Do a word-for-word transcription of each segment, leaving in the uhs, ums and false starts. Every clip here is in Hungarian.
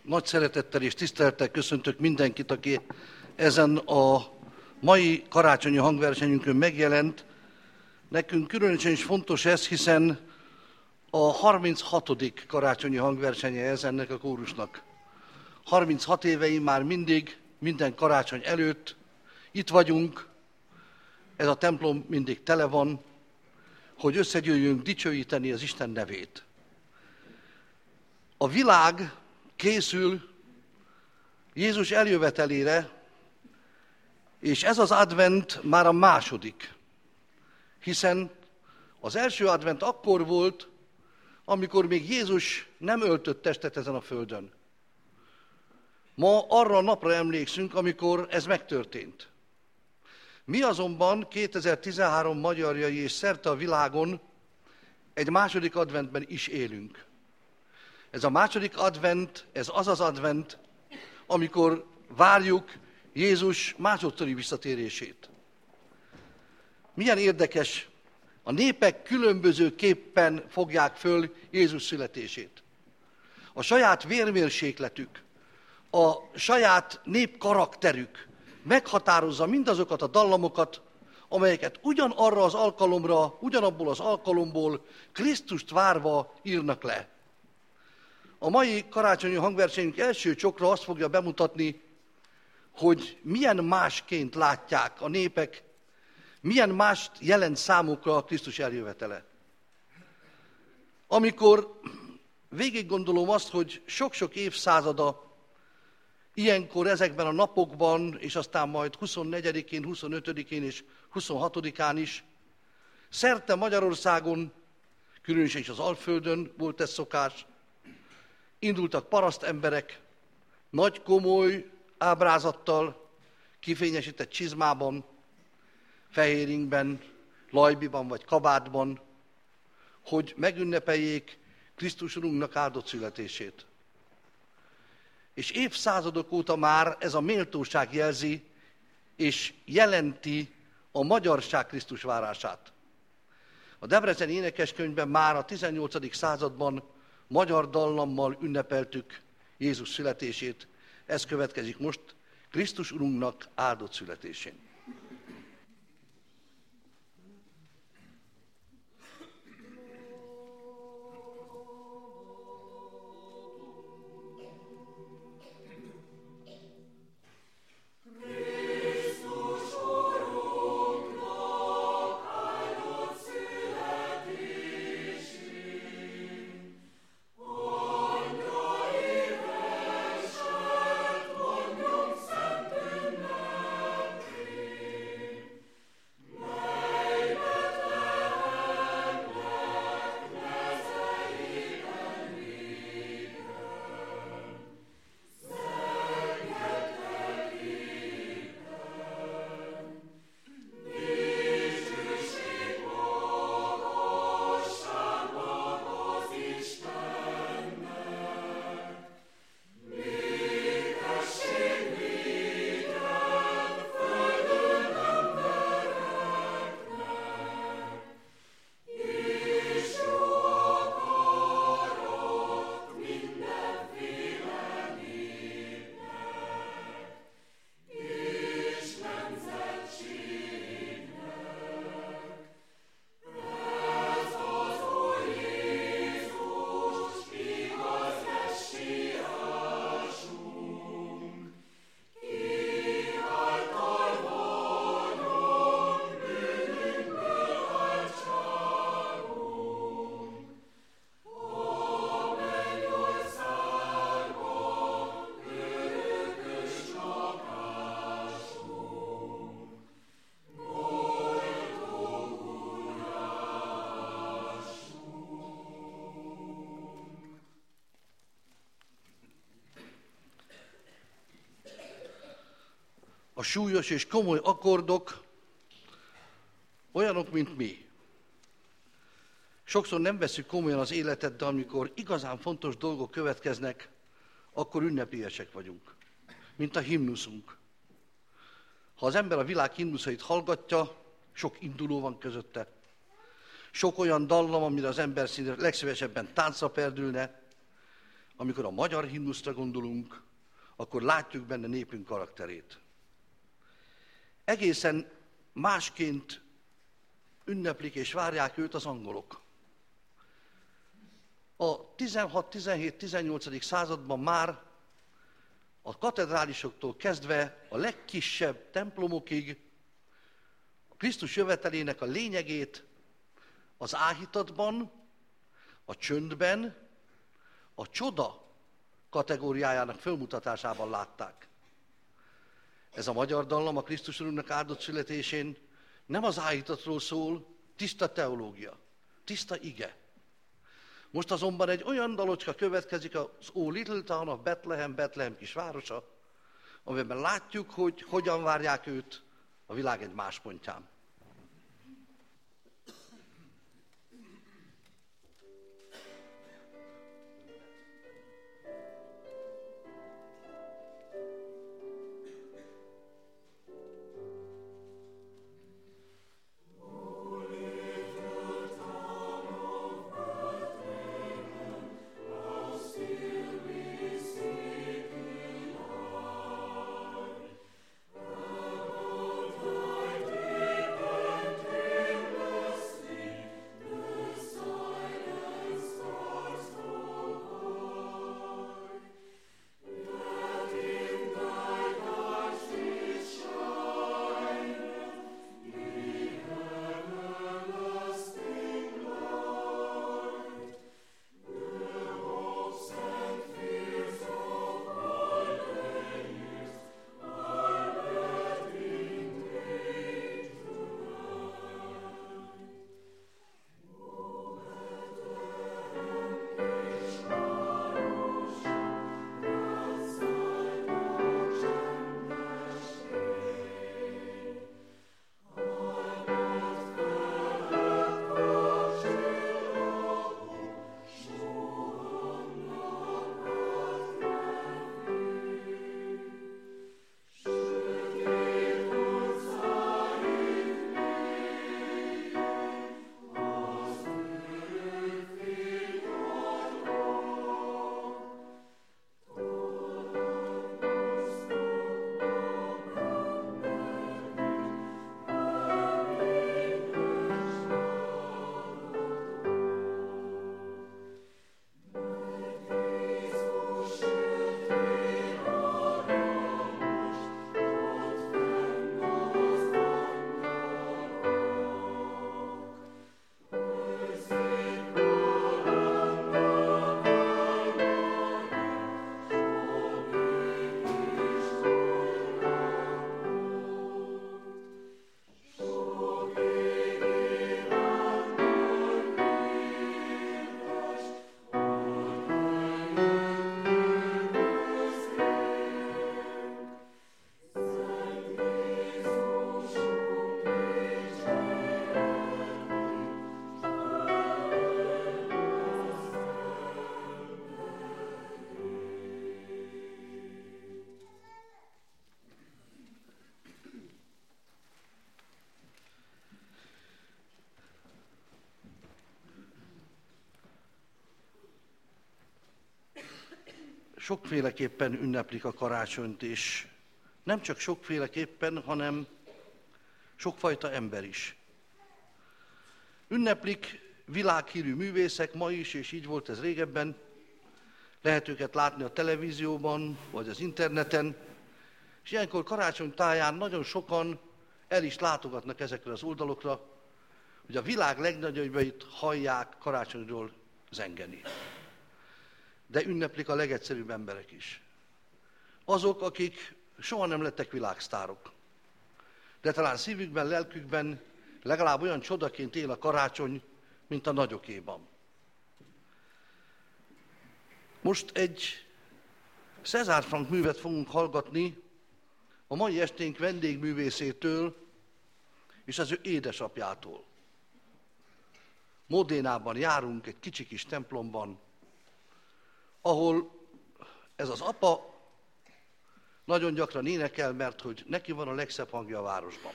Nagy szeretettel és tisztelettel köszöntök mindenkit, aki ezen a mai karácsonyi hangversenyünkön megjelent. Nekünk különösen is fontos ez, hiszen a harminchatodik karácsonyi hangversenye ez ennek a kórusnak. harminchat évei már mindig, minden karácsony előtt itt vagyunk, ez a templom mindig tele van, hogy összegyűjjünk dicsőíteni az Isten nevét. A világ készül Jézus eljövetelére, és ez az advent már a második, hiszen az első advent akkor volt, amikor még Jézus nem öltött testet ezen a földön. Ma arra a napra emlékszünk, amikor ez megtörtént. Mi azonban kétezer-tizenhárom magyarjai és szerte a világon egy második adventben is élünk. Ez a második advent, ez az az advent, amikor várjuk Jézus másodszori visszatérését. Milyen érdekes, a népek különbözőképpen fogják föl Jézus születését. A saját vérmérsékletük, a saját népkarakterük meghatározza mindazokat a dallamokat, amelyeket ugyanarra az alkalomra, ugyanabból az alkalomból Krisztust várva írnak le. A mai karácsonyi hangversenyünk első csokra azt fogja bemutatni, hogy milyen másként látják a népek, milyen mást jelent számukra a Krisztus eljövetele. Amikor végig gondolom azt, hogy sok-sok évszázada ilyenkor ezekben a napokban, és aztán majd huszonnegyedikén, huszonötödikén és huszonhatodikán is, szerte Magyarországon, különösen is az Alföldön volt ez szokás, indultak paraszt emberek, nagy komoly ábrázattal, kifényesített csizmában, fehéringben, lajbiban vagy kabátban, hogy megünnepeljék Krisztus Urunknak áldott születését. És évszázadok óta már ez a méltóság jelzi, és jelenti a magyarság Krisztus várását. A Debreceni énekeskönyvben már a tizennyolcadik században magyar dallammal ünnepeltük Jézus születését. Ez következik most Krisztus Urunknak áldott születésén. A súlyos és komoly akkordok olyanok, mint mi. Sokszor nem veszük komolyan az életet, de amikor igazán fontos dolgok következnek, akkor ünnepélyesek vagyunk, mint a himnuszunk. Ha az ember a világ himnuszait hallgatja, sok induló van közötte. Sok olyan dallam, amire az ember szinte legszívesebben táncra perdülne. amikor a magyar himnuszra gondolunk, akkor látjuk benne népünk karakterét. Egészen másként ünneplik és várják őt az angolok. A tizenhat, tizenhét, tizennyolcadik században már a katedrálisoktól kezdve a legkisebb templomokig a Krisztus jövetelének a lényegét az áhítatban, a csöndben, a csoda kategóriájának fölmutatásában látták. Ez a magyar dallam a Krisztus Urunknak áldott születésén nem az áhítatról szól, tiszta teológia, tiszta ige. Most azonban egy olyan dalocska következik, az Ó Little Town of Bethlehem, Bethlehem kisvárosa, amiben látjuk, hogy hogyan várják őt a világ egy más pontján. Sokféleképpen ünneplik a karácsonyt, és nem csak sokféleképpen, hanem sokfajta ember is. Ünneplik világhírű művészek ma is, és így volt ez régebben. Lehet őket látni a televízióban, vagy az interneten, és ilyenkor karácsony táján nagyon sokan el is látogatnak ezekre az oldalokra, hogy a világ legnagyobbait hallják karácsonyról zengeni. De ünneplik a legegyszerűbb emberek is. Azok, akik soha nem lettek világsztárok, de talán szívükben, lelkükben legalább olyan csodaként él a karácsony, mint a nagyokéban. Most egy César Franck művet fogunk hallgatni a mai esténk vendégművészétől és az ő édesapjától. Modénában járunk, egy kicsi kis templomban, ahol ez az apa nagyon gyakran énekel, mert hogy neki van a legszebb hangja a városban.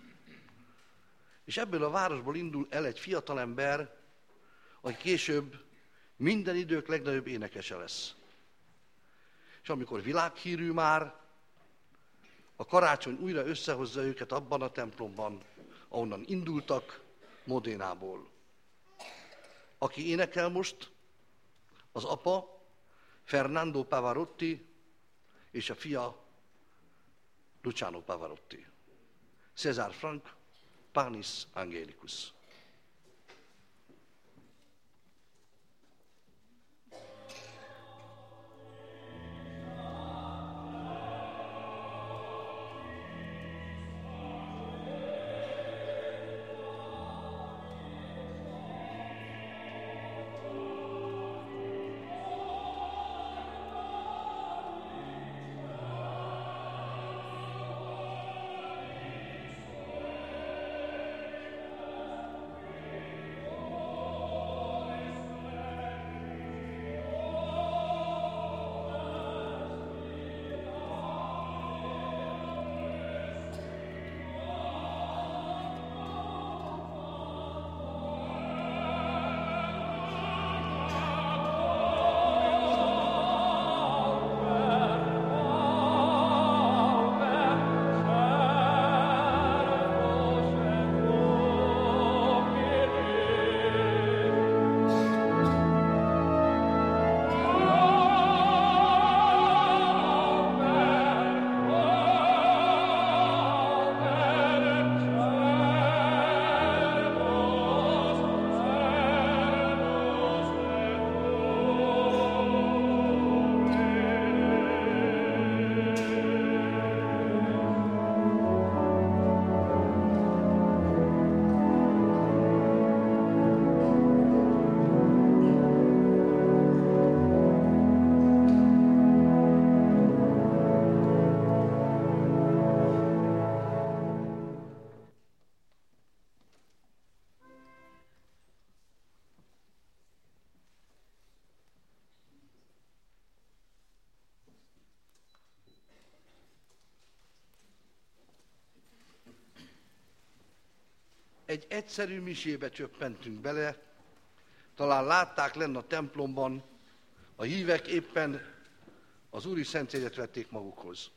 És ebből a városból indul el egy fiatalember, aki később minden idők legnagyobb énekese lesz. És amikor világhírű már, a karácsony újra összehozza őket abban a templomban, ahonnan indultak, Modénából. Aki énekel most, az apa, Fernando Pavarotti, és a fia, Luciano Pavarotti. César Franck, Panis Angelicus. Egy egyszerű misébe csöppentünk bele, talán látták lenn a templomban, a hívek éppen az Úri Szentséget vették magukhoz.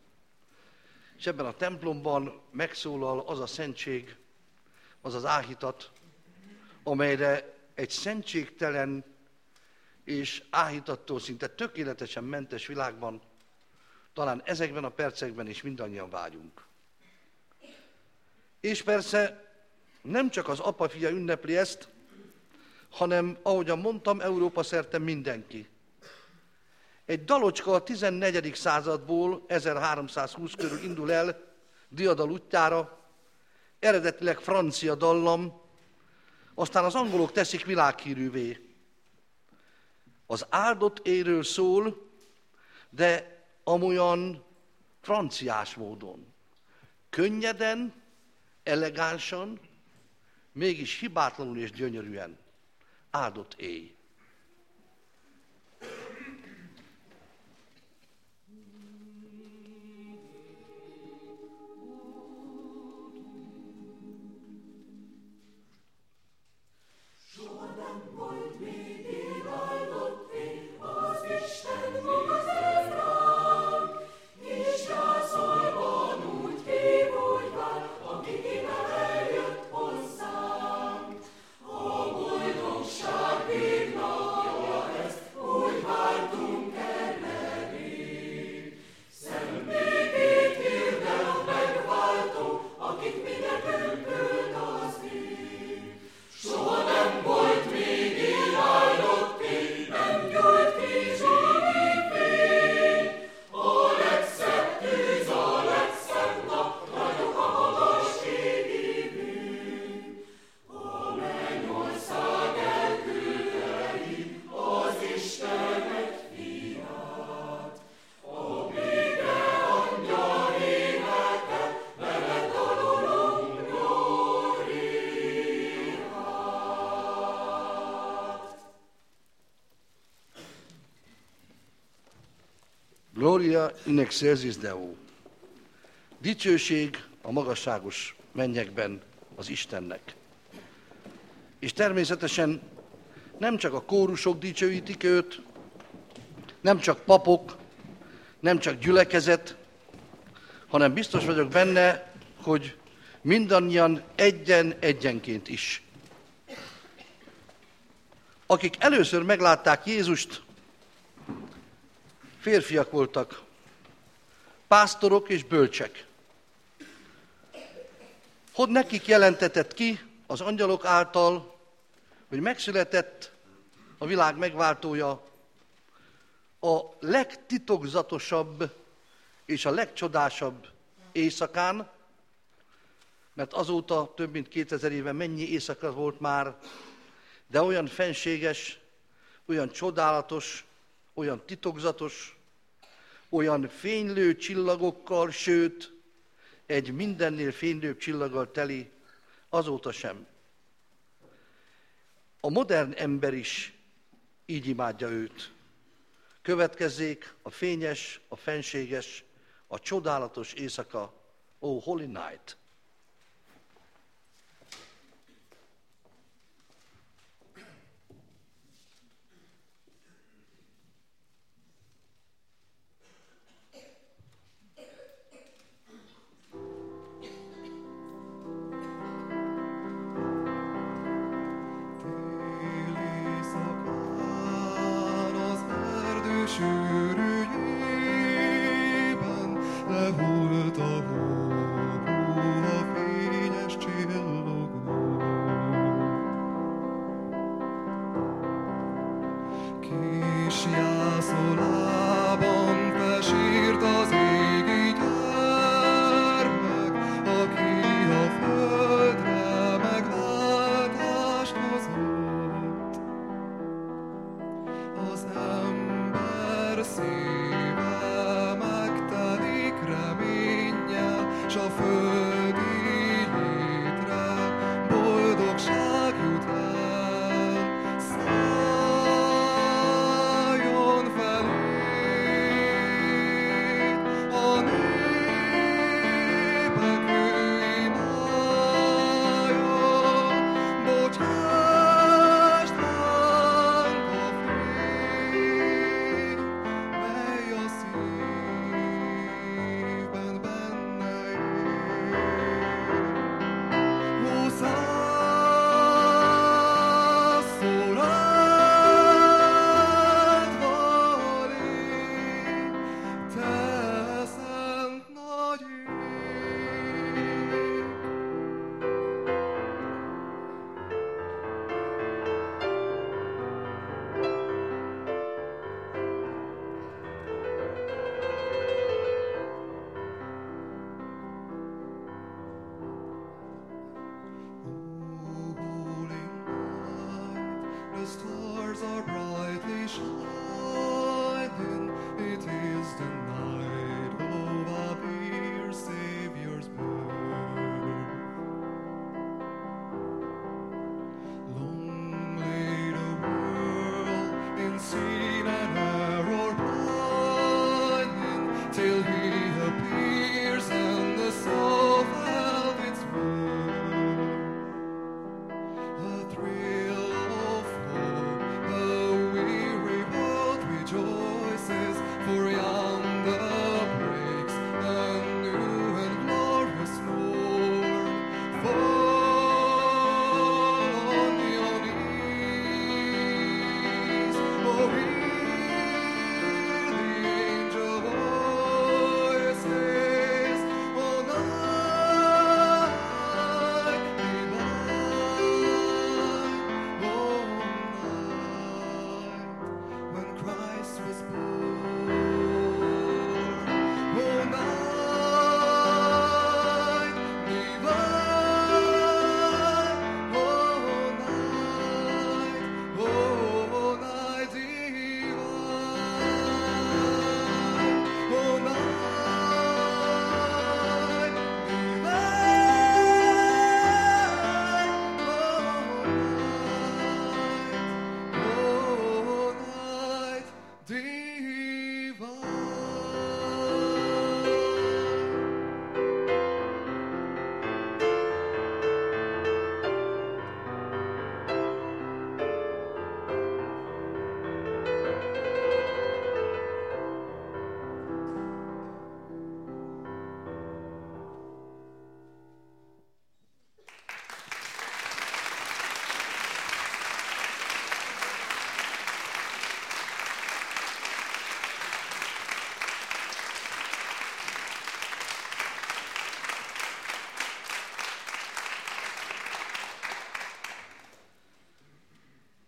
És ebben a templomban megszólal az a szentség, az az áhítat, amelyre egy szentségtelen és áhítattól szinte tökéletesen mentes világban talán ezekben a percekben is mindannyian vágyunk. És persze nem csak az apa-fia ünnepli ezt, hanem, ahogyan mondtam, Európa szerte mindenki. Egy dalocska a tizennegyedik századból, ezerháromszázhúsz körül indul el diadal útjára, eredetileg francia dallam, aztán az angolok teszik világhírűvé. Az áldott éről szól, de amolyan franciás módon. Könnyeden, elegánsan, mégis hibátlanul és gyönyörűen. Áldott éj. Gloria in excelsis Deo. Dicsőség a magasságos mennyekben az Istennek. És természetesen nem csak a kórusok dicsőítik őt, nem csak papok, nem csak gyülekezet, hanem biztos vagyok benne, hogy mindannyian egyen-egyenként is. Akik először meglátták Jézust, férfiak voltak, pásztorok és bölcsek. Hogy nekik jelentetett ki az angyalok által, hogy megszületett a világ megváltója, a legtitokzatosabb és a legcsodásabb éjszakán, mert azóta több mint kétezer éve mennyi éjszaka volt már, de olyan fenséges, olyan csodálatos, olyan titokzatos, olyan fénylő csillagokkal, sőt, egy mindennél fénylőbb csillaggal teli, azóta sem. A modern ember is így imádja őt. Következzék a fényes, a fenséges, a csodálatos éjszaka, Oh Holy Night.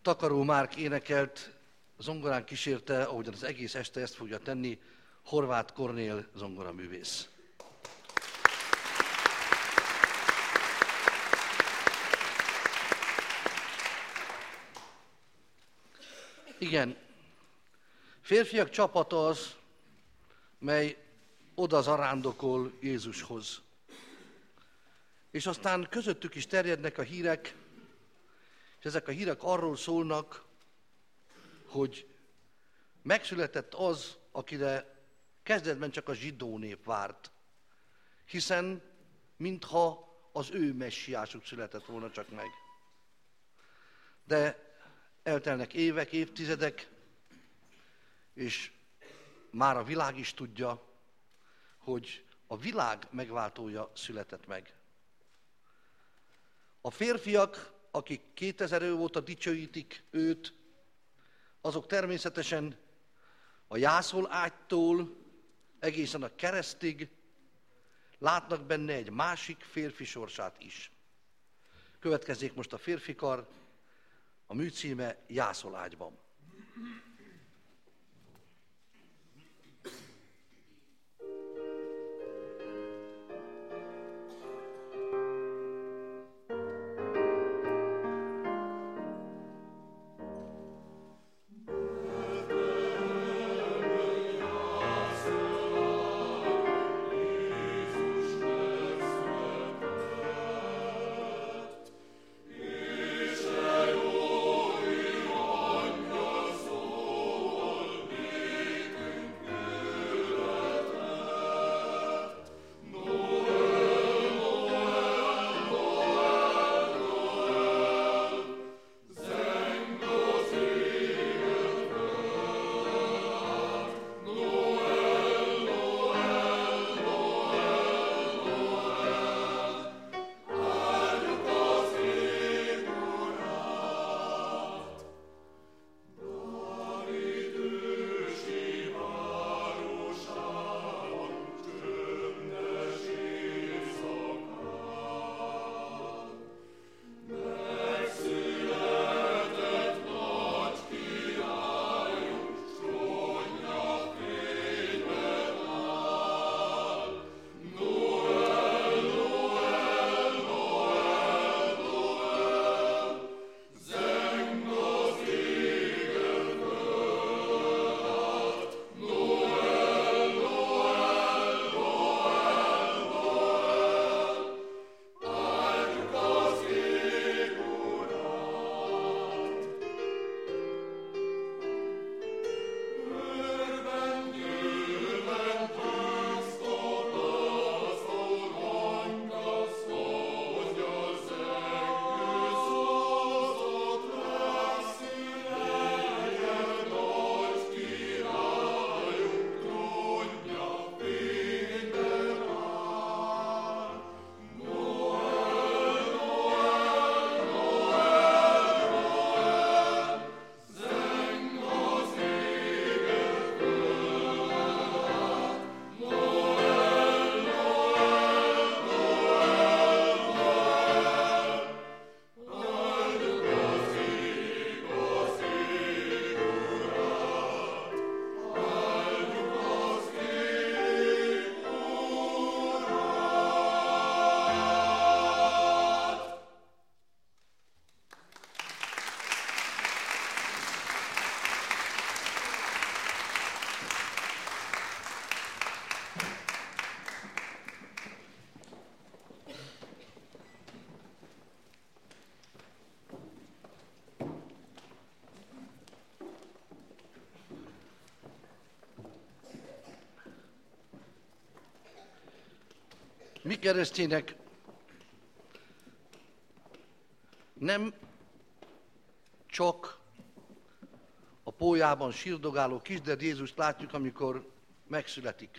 Takaró Márk énekelt, zongorán kísérte, ahogyan az egész este ezt fogja tenni, Horváth Kornél zongoraművész. Igen, férfiak csapata az, mely oda zarándokol Jézushoz. És aztán közöttük is terjednek a hírek, és ezek a hírek arról szólnak, hogy megszületett az, akire kezdetben csak a zsidó nép várt, hiszen mintha az ő messiásuk született volna csak meg. De eltelnek évek, évtizedek, és már a világ is tudja, hogy a világ megváltója született meg. A férfiak, akik kétezer év óta dicsőítik őt, azok természetesen a jászol-ágytól egészen a keresztig látnak benne egy másik férfi sorsát is. Következzék most a férfikar, a mű címe Jászol-ágyban. Mi keresztények nem csak a pólyában sírdogáló kisded Jézust látjuk, amikor megszületik.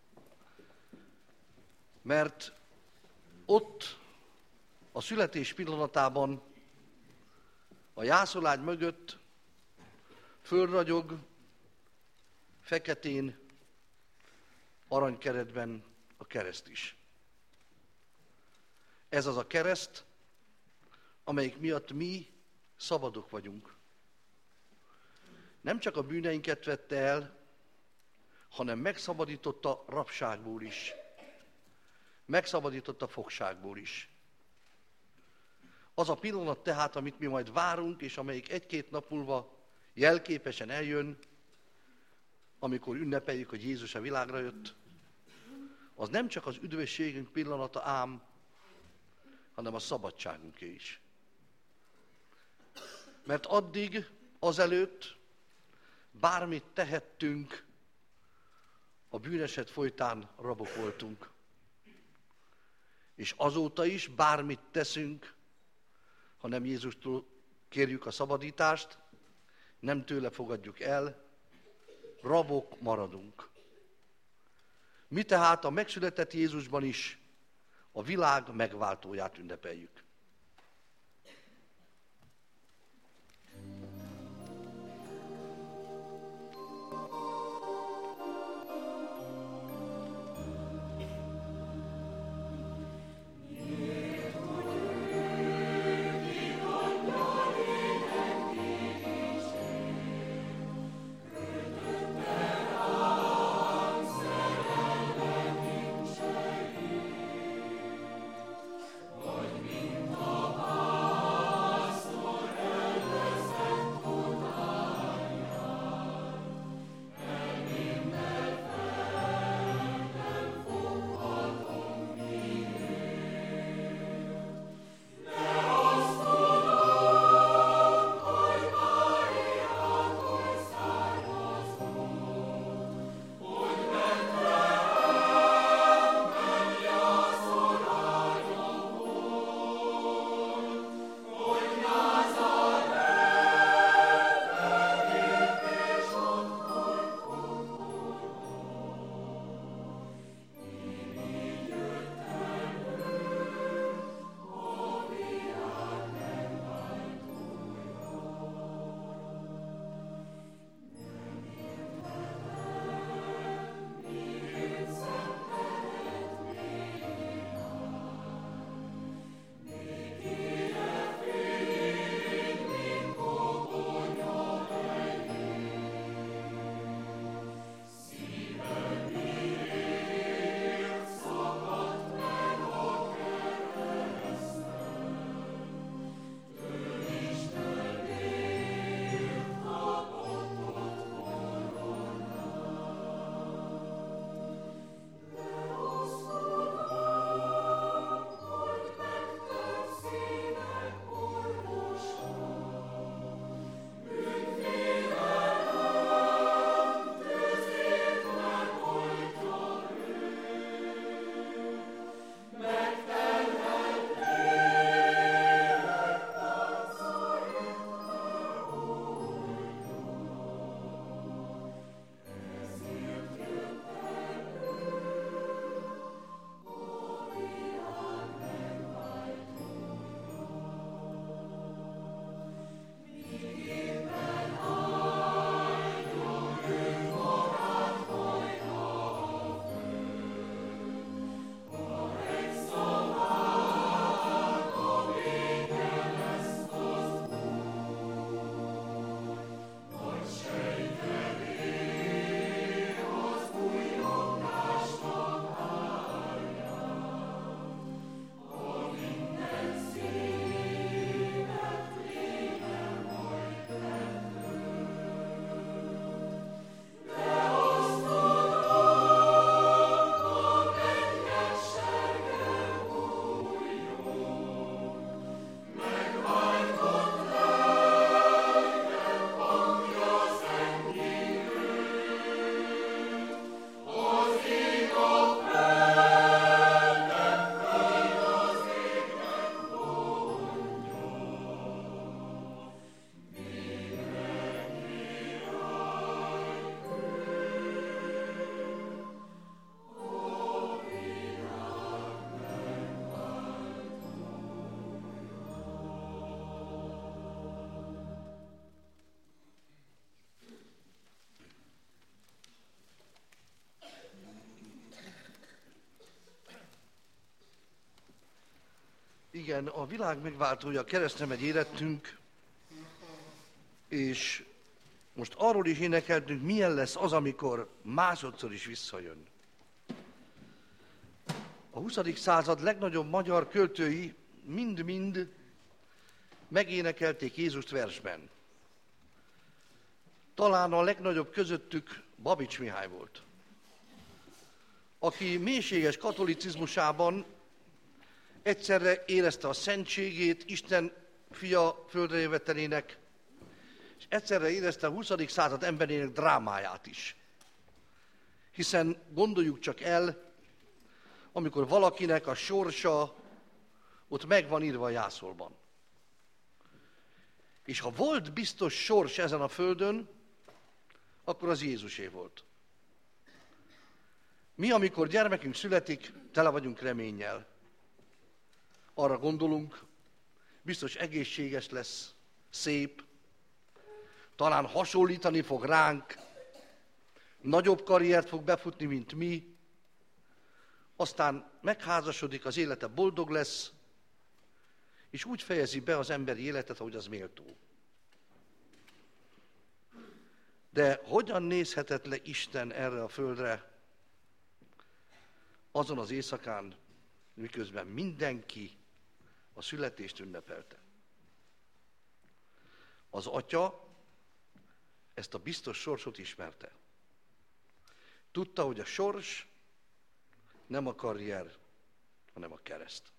Mert ott a születés pillanatában a jászolágy mögött fölragyog feketén, aranykeretben a kereszt is. Ez az a kereszt, amelyik miatt mi szabadok vagyunk. nem csak a bűneinket vette el, hanem megszabadította rabságból is. Megszabadította fogságból is. Az a pillanat tehát, amit mi majd várunk, és amelyik egy-két nap múlva jelképesen eljön, amikor ünnepeljük, hogy Jézus a világra jött, az nem csak az üdvösségünk pillanata ám, hanem a szabadságunké is. Mert addig, azelőtt bármit tehettünk, a bűneset folytán rabok voltunk. És azóta is bármit teszünk, ha nem Jézustól kérjük a szabadítást, nem tőle fogadjuk el, rabok maradunk. Mi tehát a megszületett Jézusban is a világ megváltóját ünnepeljük. Igen, a világ megváltója, keresztre megy életünk, és Most arról is énekeltünk, milyen lesz az, amikor másodszor is visszajön. A huszadik század legnagyobb magyar költői mind-mind megénekelték Jézust versben. Talán a legnagyobb közöttük Babics Mihály volt, aki mélységes katolicizmusában egyszerre érezte a szentségét, Isten fia földre jövetelének, és egyszerre érezte a huszadik század emberének drámáját is. Hiszen gondoljuk csak el, amikor valakinek a sorsa ott meg van írva a jászolban. És ha volt biztos sors ezen a földön, akkor az Jézusé volt. Mi, amikor gyermekünk születik, tele vagyunk reménnyel. Arra gondolunk, biztos egészséges lesz, szép, talán hasonlítani fog ránk, nagyobb karriert fog befutni, mint mi, aztán megházasodik, az élete boldog lesz, és úgy fejezi be az emberi életet, ahogy az méltó. De hogyan nézhetett le Isten erre a földre azon az éjszakán, miközben mindenki a születést ünnepelte? Az atya ezt a biztos sorsot ismerte. Tudta, hogy a sors nem a karrier, hanem a kereszt.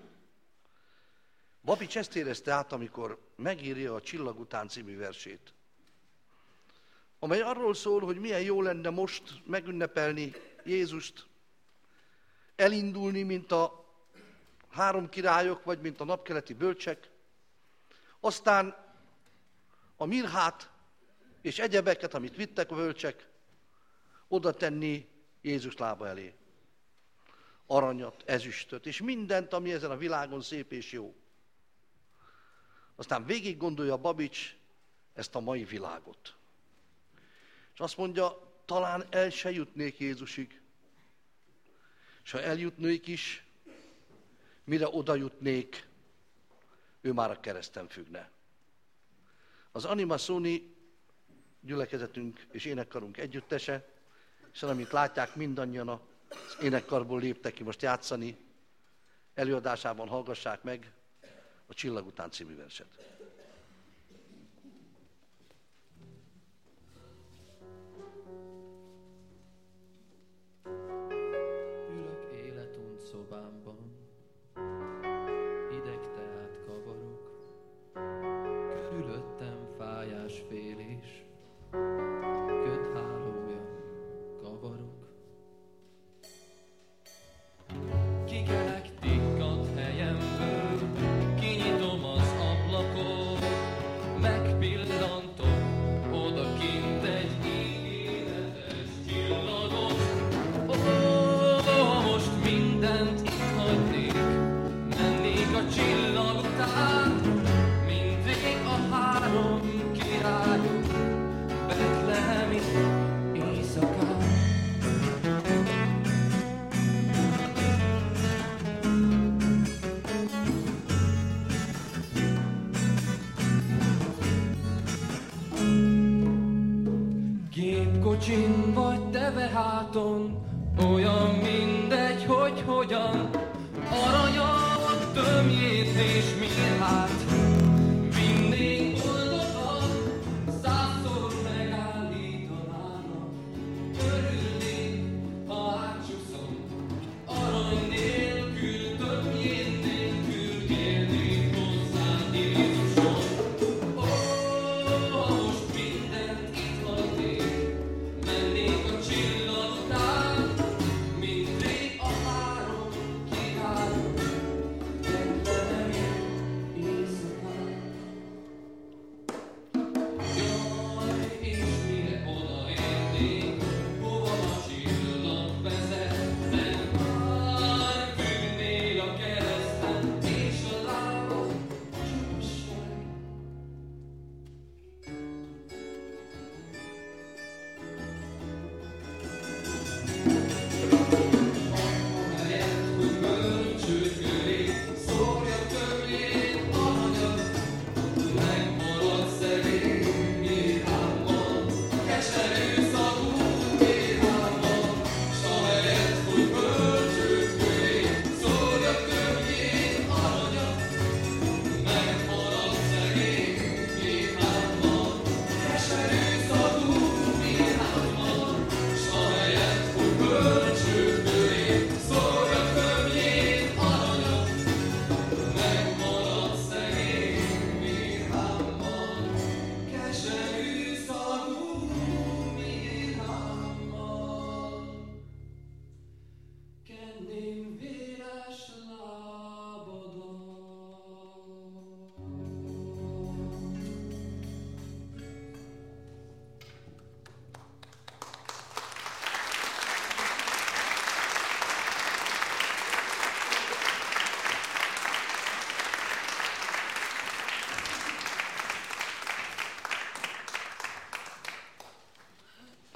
Babics ezt érezte át, amikor megírja a Csillag után című versét, amely arról szól, hogy milyen jó lenne most megünnepelni Jézust, elindulni, mint a három királyok, vagy mint a napkeleti bölcsek, aztán a mirhát és egyebeket, amit vittek a bölcsek, oda tenni Jézus lába elé. Aranyat, ezüstöt, és mindent, ami ezen a világon szép és jó. Aztán végig gondolja Babics ezt a mai világot. És azt mondja, talán el se jutnék Jézusig. És ha eljutnék is, mire oda jutnék, ő már a kereszten függne. Az Anima Soni gyülekezetünk és énekkarunk együttese, és amit látják, mindannyian az énekkarból léptek ki most játszani, előadásában hallgassák meg a Csillag után című verset. Ülök életunt szobámban, hideg teát kavarok, körülöttem fájás félés, köthálója kavarok. Kikelek tikkat helyemből, kinyitom az ablakot, megpillantom odakint egy ígéretes csillagot. Ó, most mindent itt hagynék, mennék a csillag után, mint rég a három királyok betlehemi éjszakán. Gépkocsin vagy teveháton, olyan mindegy, hogy hogyan, aranyat, tömjét és mirhát vinnénk boldogan, százszor megállítanának, örülnék, ha átcsúszom, arany nélkül, tömjét nélkül élnék hozzánk Jézuson. Ó, ha most mindent itt hagynék, mennék a csillag után, mint rég a három király, Betlehemi éjszakán.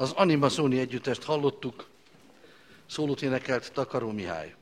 Az Anima Sony együttest hallottuk, szólót énekelt Takaró Mihály.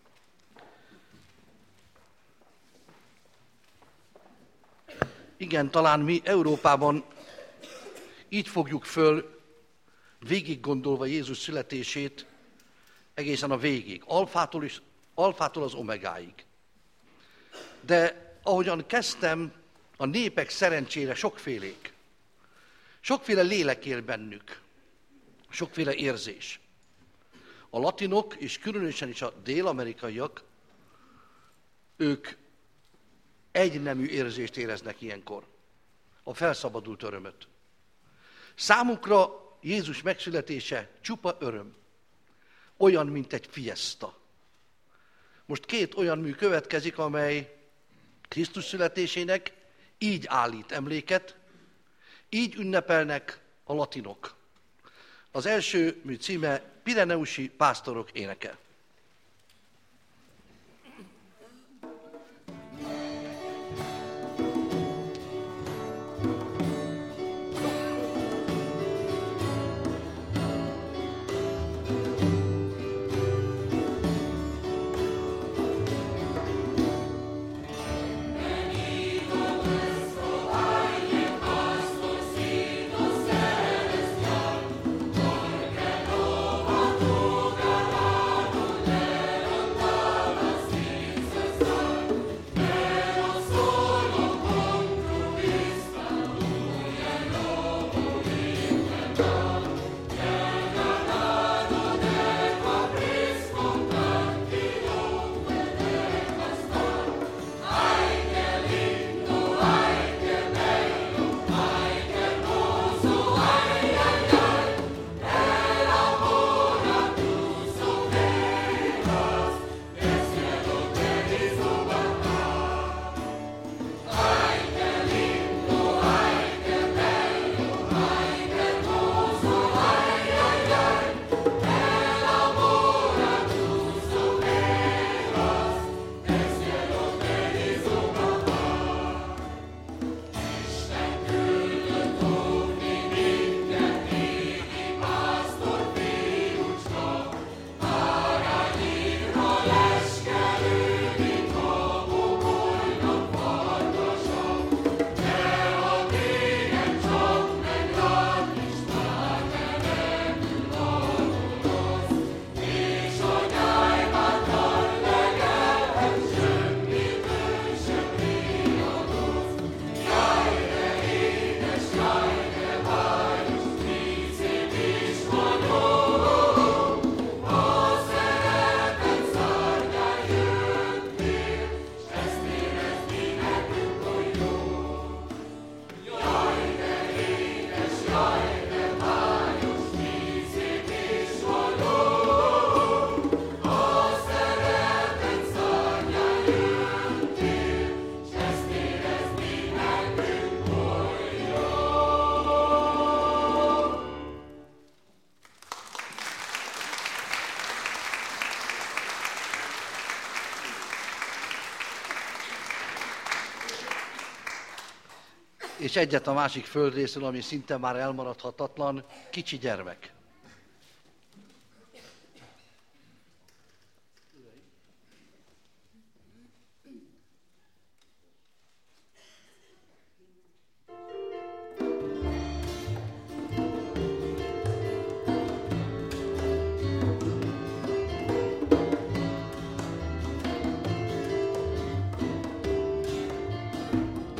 Igen, talán mi Európában így fogjuk föl, végig gondolva Jézus születését, egészen a végig, alfától, is, alfától az omegáig. De ahogyan kezdtem, a népek szerencsére sokfélék. Sokféle lélek él bennük, sokféle érzés. A latinok, és különösen is a dél-amerikaiak, ők egynemű érzést éreznek ilyenkor, a felszabadult örömöt. Számukra Jézus megszületése csupa öröm, olyan, mint egy fiesta. Most két olyan mű következik, amely Krisztus születésének így állít emléket, így ünnepelnek a latinok. Az első mű címe Pireneusi pásztorok éneke. És egyet a másik földrészről, ami szinte már elmaradhatatlan, Kicsi gyermek.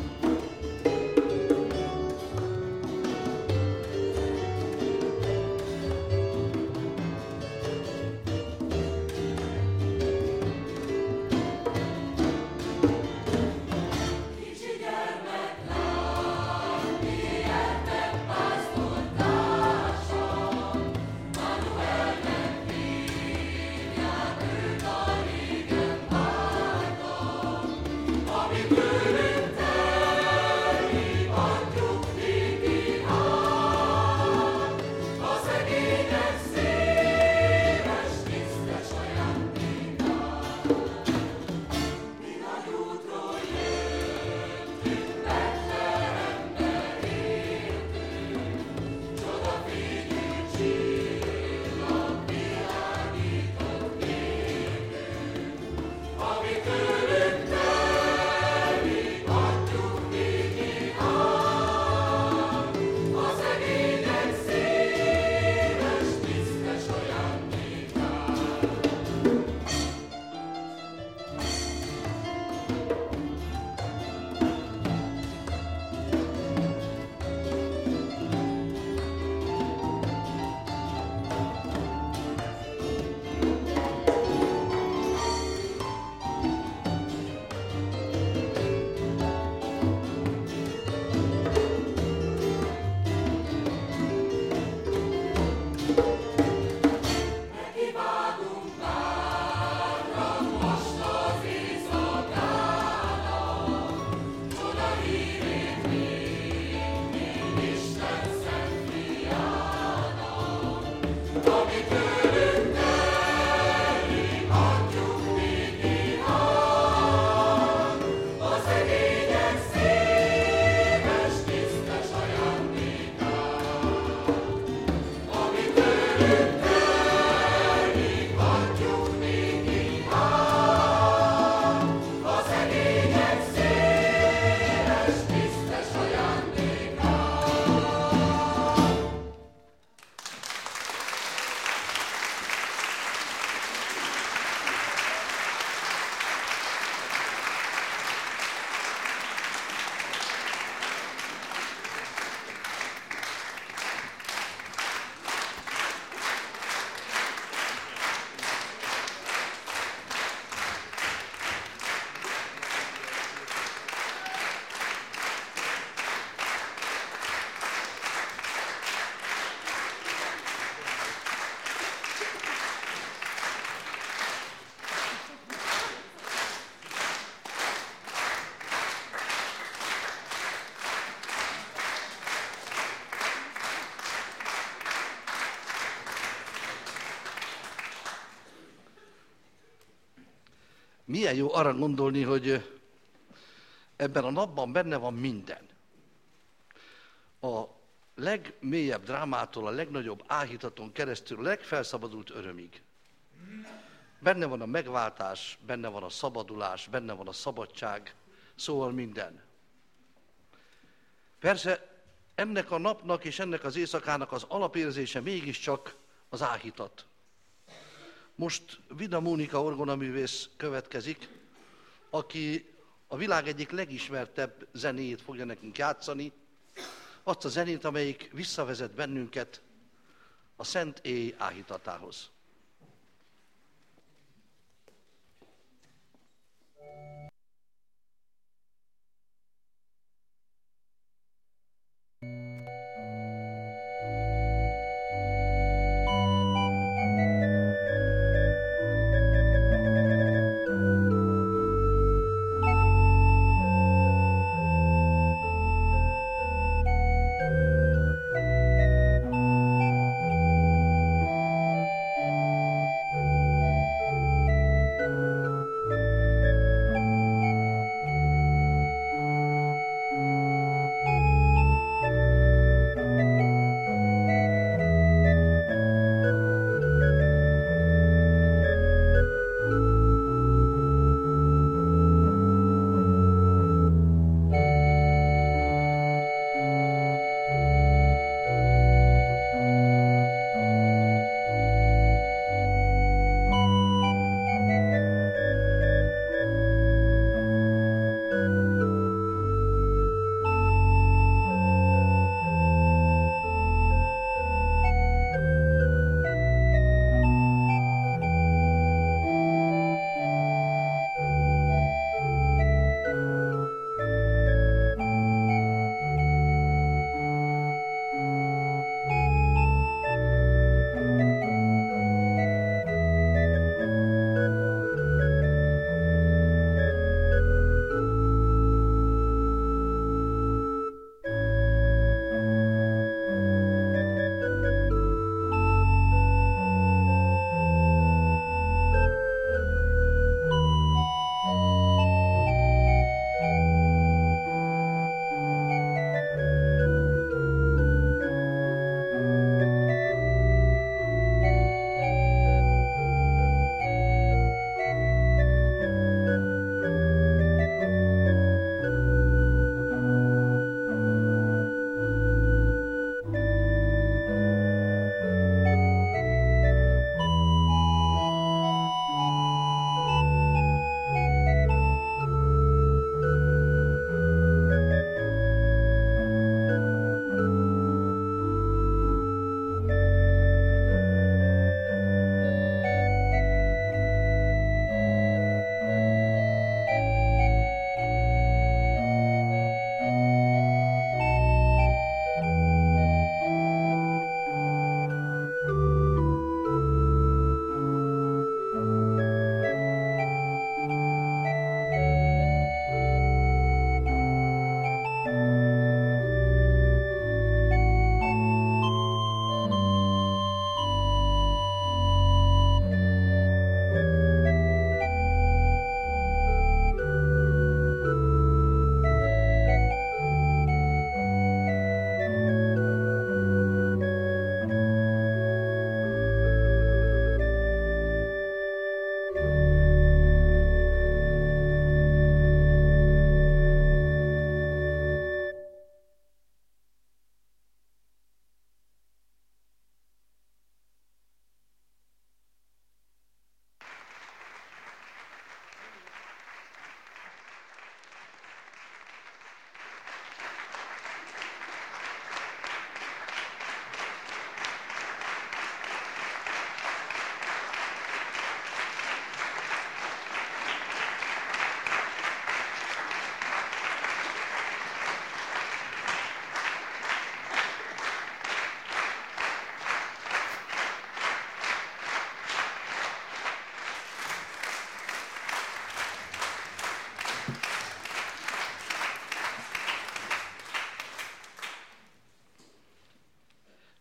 Thank Milyen jó arra gondolni, hogy ebben a napban benne van minden. A legmélyebb drámától, a legnagyobb áhítaton keresztül, a legfelszabadult örömig. Benne van a megváltás, benne van a szabadulás, benne van a szabadság, szóval minden. Persze ennek a napnak és ennek az éjszakának az alapérzése mégiscsak az áhítat. Most Vida Mónika orgonaművész következik, aki a világ egyik legismertebb zenéjét fogja nekünk játszani, azt a zenét, amelyik visszavezet bennünket a Szent Éj áhítatához. Thank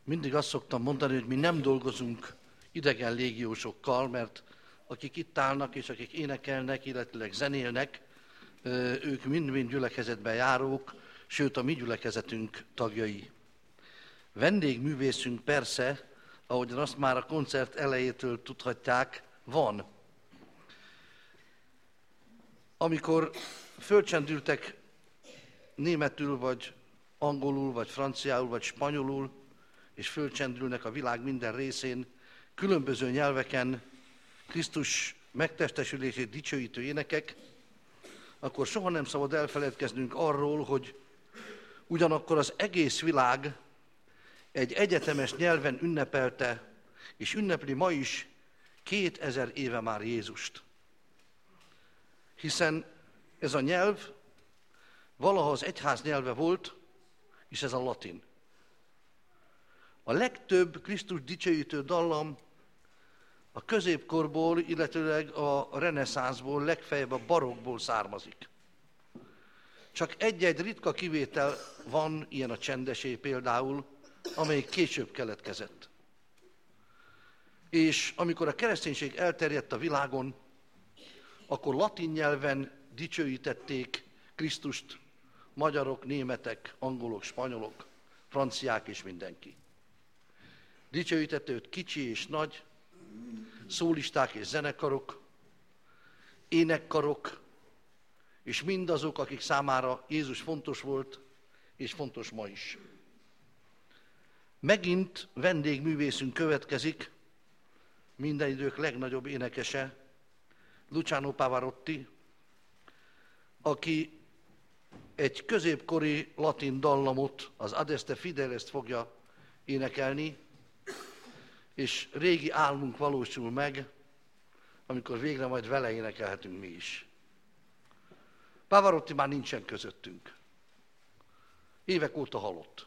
Mindig azt szoktam mondani, hogy mi nem dolgozunk idegen légiósokkal, mert akik itt állnak és akik énekelnek, illetőleg zenélnek, ők mind-mind gyülekezetben járók, sőt a mi gyülekezetünk tagjai. Vendégművészünk persze, ahogyan azt már a koncert elejétől tudhatják, van. Amikor fölcsendültek németül, vagy angolul, vagy franciául, vagy spanyolul, és fölcsendülnek a világ minden részén, különböző nyelveken Krisztus megtestesülését dicsőítő énekek, akkor soha nem szabad elfeledkeznünk arról, hogy ugyanakkor az egész világ egy egyetemes nyelven ünnepelte, és ünnepli ma is kétezer éve már Jézust. Hiszen ez a nyelv valaha az egyház nyelve volt, és ez a latin. A legtöbb Krisztus dicsőítő dallam a középkorból, illetőleg a reneszánszból, legfeljebb a barokkból származik. Csak egy-egy ritka kivétel van, ilyen a csendesé például, amelyik később keletkezett. És amikor a kereszténység elterjedt a világon, akkor latin nyelven dicsőítették Krisztust magyarok, németek, angolok, spanyolok, franciák és mindenki. Dicsőítette őt kicsi és nagy, szólisták és zenekarok, énekkarok, és mindazok, akik számára Jézus fontos volt, és fontos ma is. Megint vendégművészünk következik, minden idők legnagyobb énekese, Luciano Pavarotti, aki egy középkori latin dallamot, az Adeste Fideles-t fogja énekelni, és régi álmunk valósul meg, amikor végre majd vele énekelhetünk mi is. Pavarotti már nincsen közöttünk. Évek óta halott.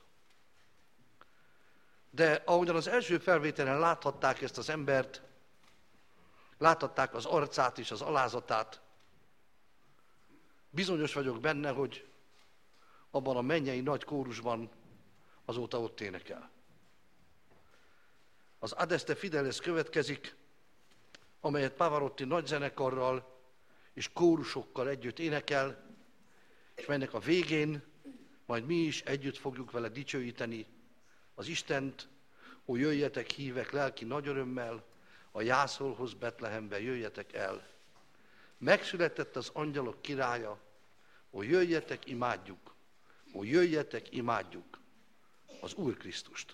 De ahogyan az első felvételen láthatták ezt az embert, láthatták az arcát és az alázatát, bizonyos vagyok benne, hogy abban a mennyei nagy kórusban azóta ott énekel. Az Adeste Fideles következik, amelyet Pavarotti nagy zenekarral és kórusokkal együtt énekel, és melynek a végén majd mi is együtt fogjuk vele dicsőíteni az Istent, ó, jöjjetek hívek lelki nagy örömmel, a jászolhoz Betlehembe jöjjetek el. Megszületett az angyalok királya, ó, jöjjetek, imádjuk, ó, jöjjetek, imádjuk az Úr Krisztust.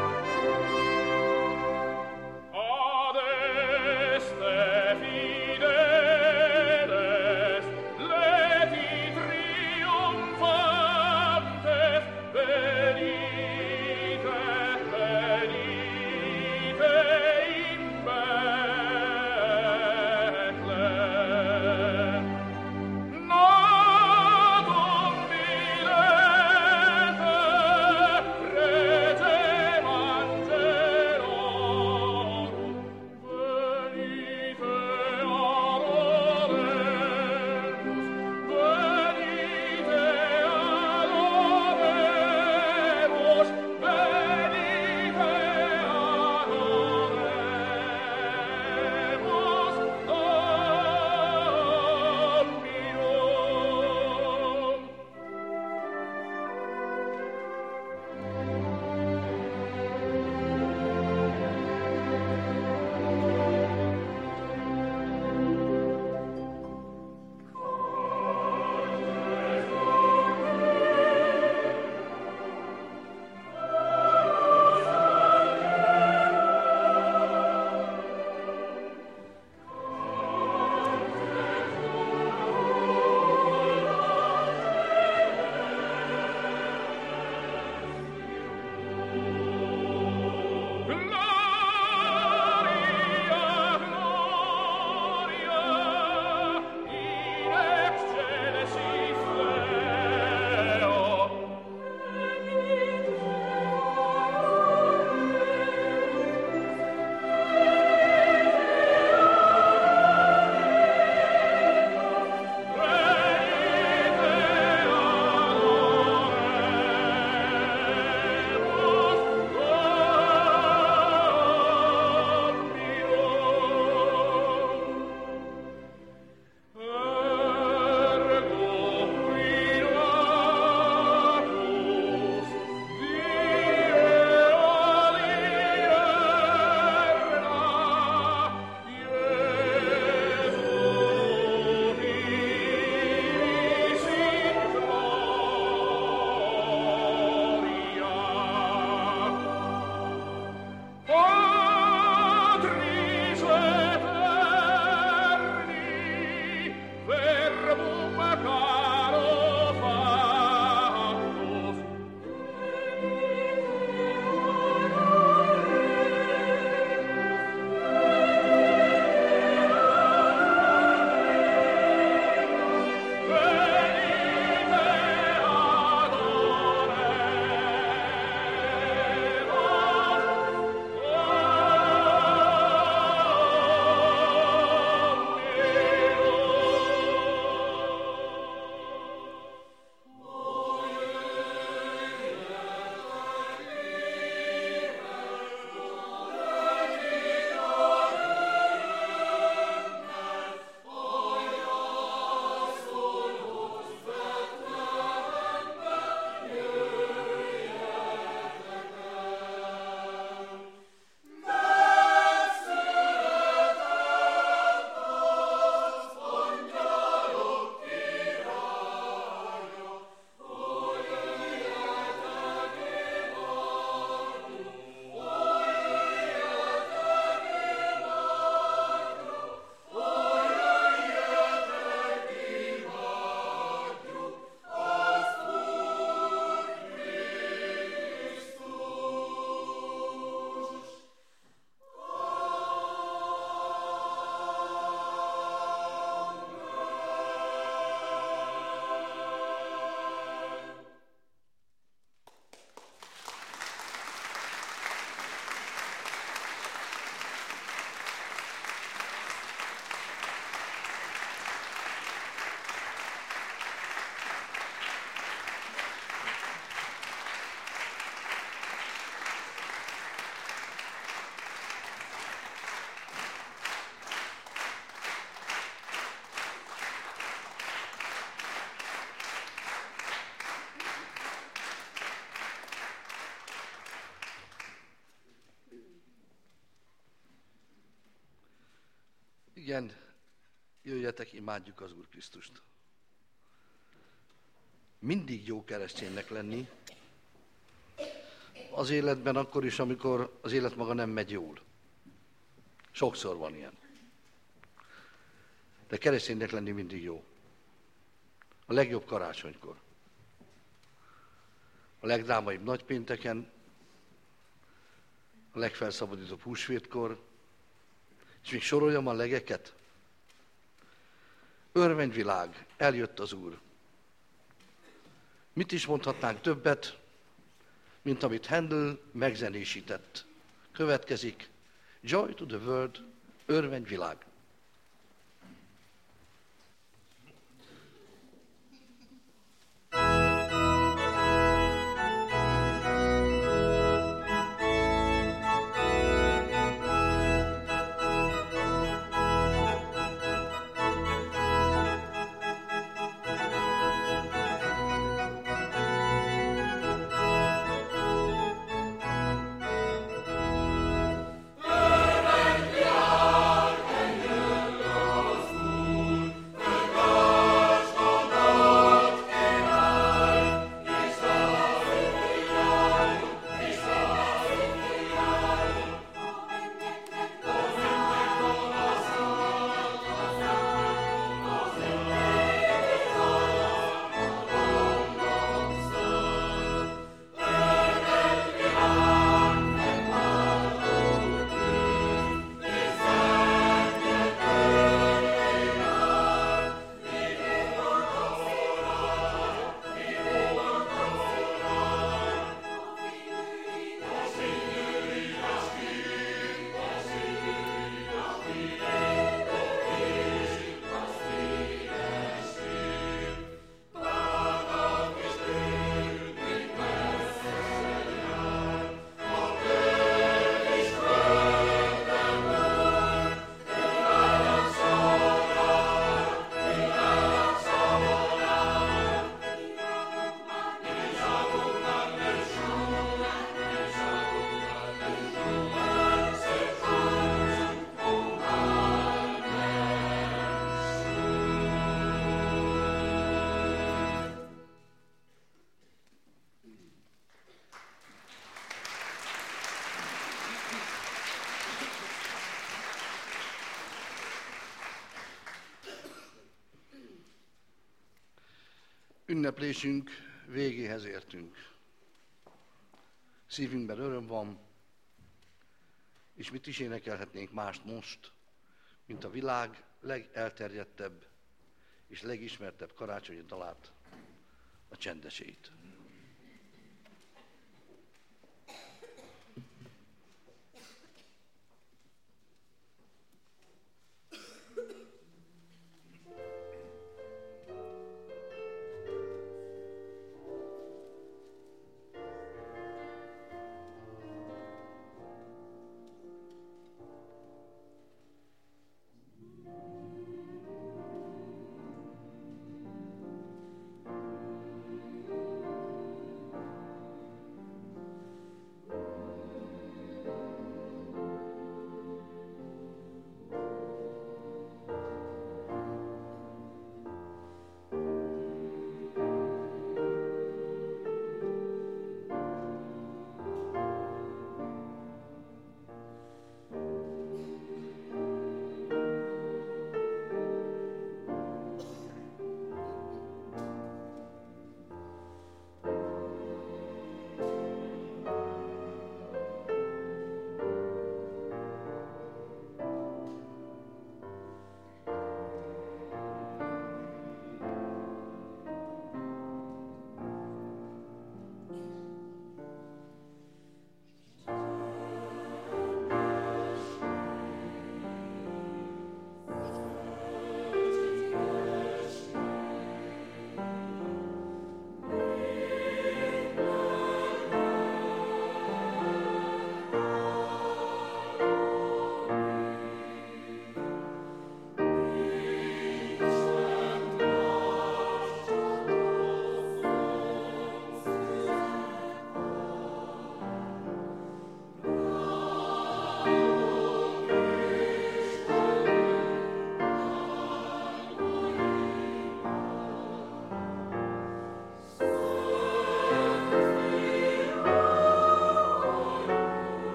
Adeste Igen, jöjjetek, imádjuk az Úr Krisztust. Mindig jó kereszténynek lenni, az életben akkor is, amikor az élet maga nem megy jól. Sokszor van ilyen. De kereszténynek lenni mindig jó. A legjobb karácsonykor. A legdrámaibb nagypénteken, a legfelszabadítóbb húsvétkor, és még soroljam a legeket. Örvendvilág, eljött az Úr. Mit is mondhatnánk többet, mint amit Handel megzenésített. Következik Joy to the World, örvendvilág. Ünneplésünk végéhez értünk. Szívünkben öröm van, és mit is énekelhetnénk mást most, mint a világ legelterjedtebb és legismertebb karácsonyi dalát, a Csendesét. Thank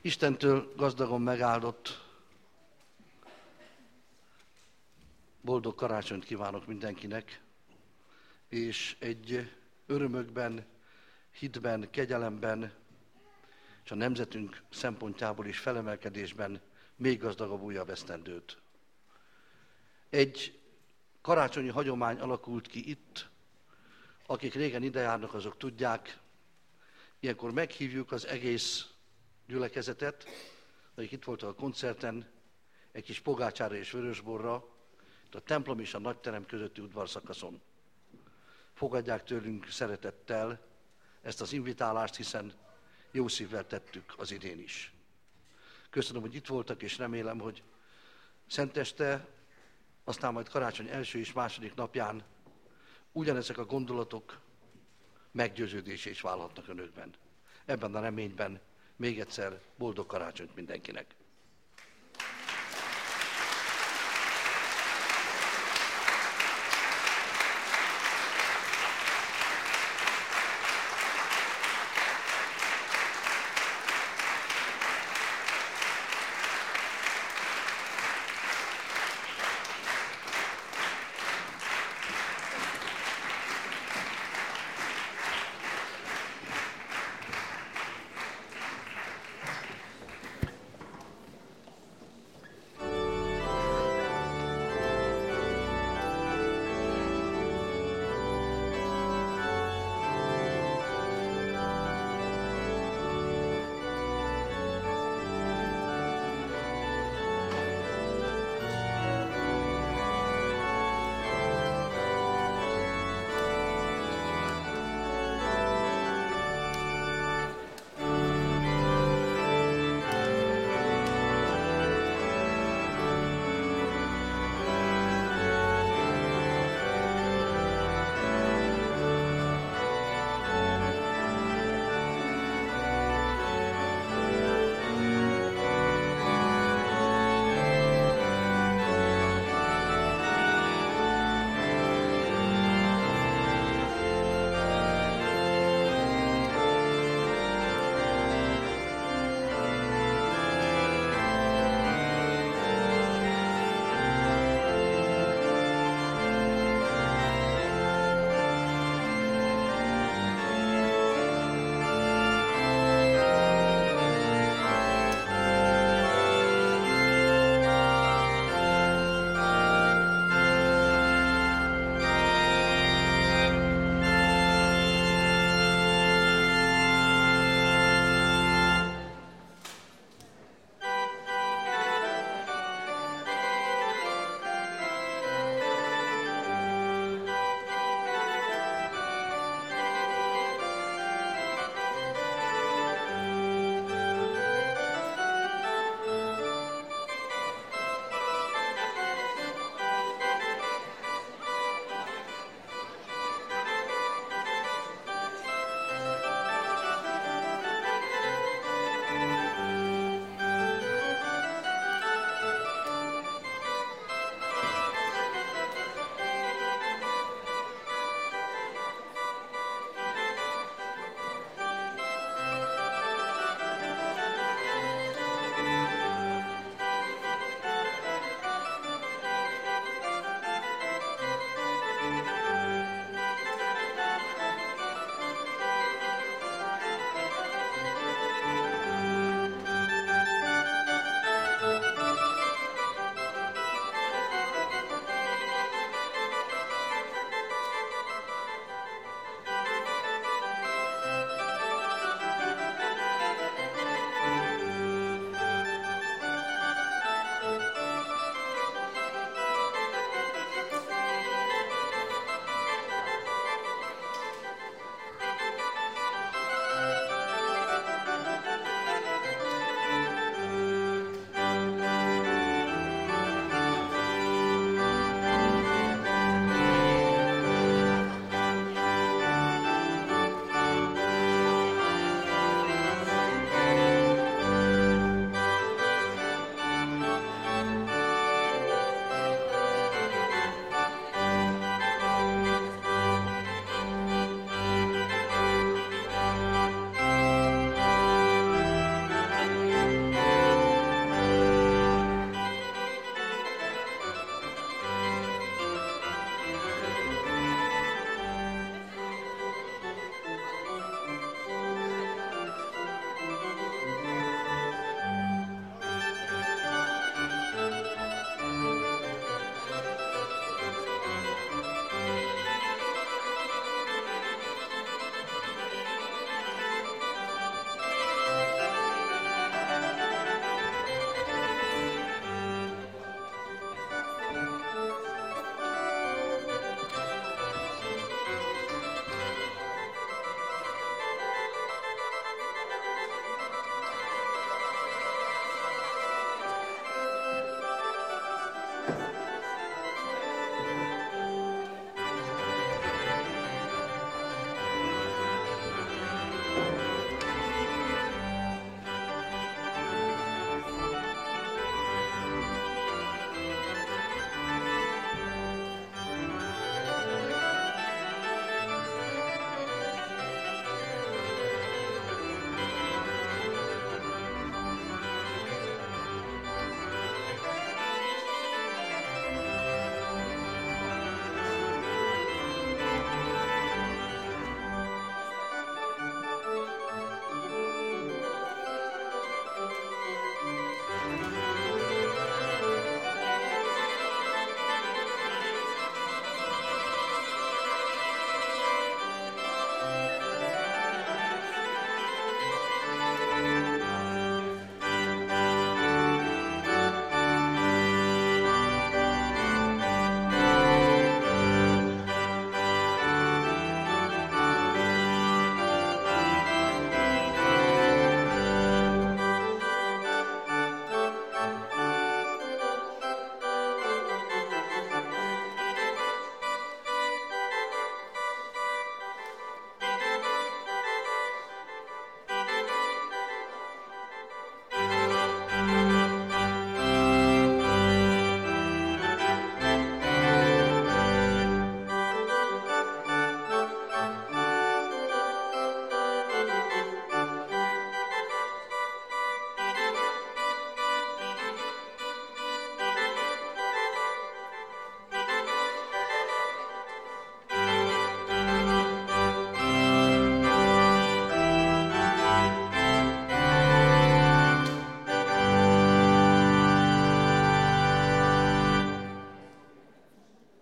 Istentől gazdagon megáldott, boldog karácsonyt kívánok mindenkinek, és egy örömökben, hitben, kegyelemben, és a nemzetünk szempontjából is felemelkedésben még gazdagabb újabb esztendőt. Egy karácsonyi hagyomány alakult ki itt, akik régen idejárnak, azok tudják, ilyenkor meghívjuk az egész gyülekezetet, akik itt voltak a koncerten, egy kis pogácsára és vörösborra, itt a templom és a nagyterem közötti udvarszakaszon. Fogadják tőlünk szeretettel ezt az invitálást, hiszen jó szívvel tettük az idén is. Köszönöm, hogy itt voltak, és remélem, hogy szenteste, aztán majd karácsony első és második napján ugyanezek a gondolatok meggyőződésé is válhatnak önökben. Ebben a reményben még egyszer boldog karácsonyt mindenkinek!